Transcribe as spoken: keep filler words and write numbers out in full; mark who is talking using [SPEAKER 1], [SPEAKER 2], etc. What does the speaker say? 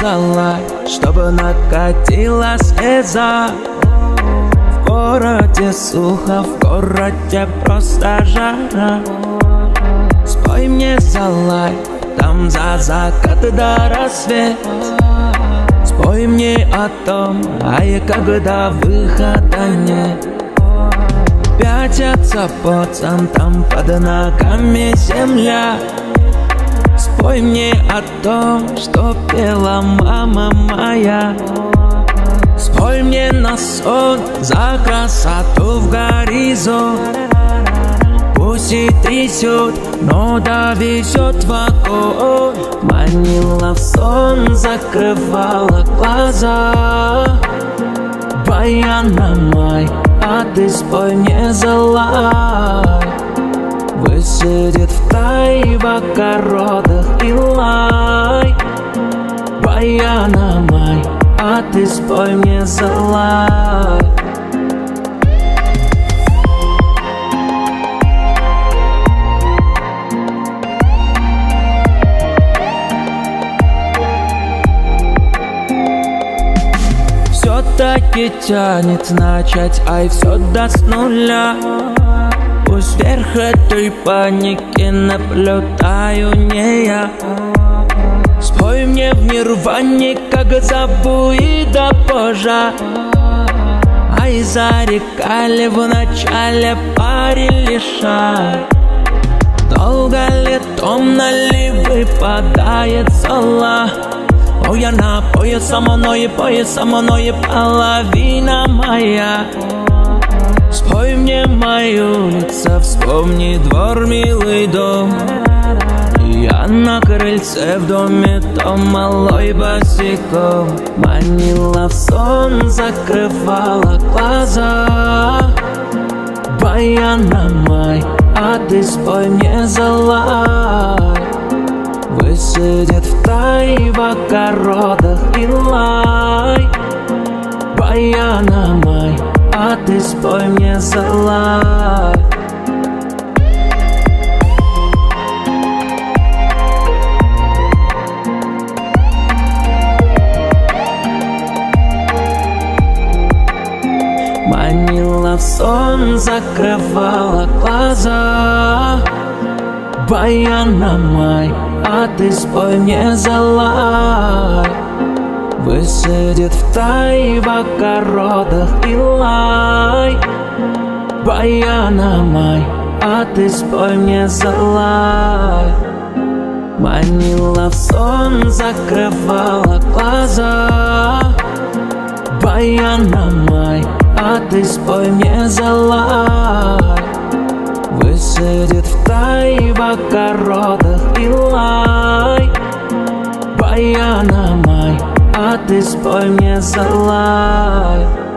[SPEAKER 1] залай, чтобы накатила слеза. В городе сухо, в городе просто жара. Спой мне залай, там за закат до рассвет. Спой мне о том, а я когда выхода нет. Пятятся пацан, там под ногами земля. Спой мне о том, что пела мама моя. Спой мне на сон за красоту в горизонт. Пусть и трясет, но довезет в огонь. Манила в сон, закрывала глаза. Баяна май, а ты спой мне залай. Высадит в тай в огородах и лай. Баяна май, а ты спой мне залай. Все-таки тянет начать, ай, все до с нуля. Пусть вверх этой паники наблюдаю не я. Спой мне в нирване, как забу и до позже. Ай, зарекали в начале парили шаг. Долго ли, томно ли выпадает зола? О, я напою со мной, пою со мной, половина моя. Спой мне мою лицо, вспомни двор, милый дом. Я на крыльце в доме, том малой босиком. Манила в сон, закрывала глаза. Баяна май, а ты спой мне залай. Высадит в тай в огородах и лай. Баяна май, а ты спой мне залай. Манила в сон, закрывала глаза. Баяна май, а ты спой мне залай. Высадит в тай в огородах и лай. Баяна май, а ты спой мне залай. Манила в сон, закрывала глаза. Баяна май, а ты спой мне залай. Высадит в тай в огородах и лай. Баяна май, а ты спой мне залай.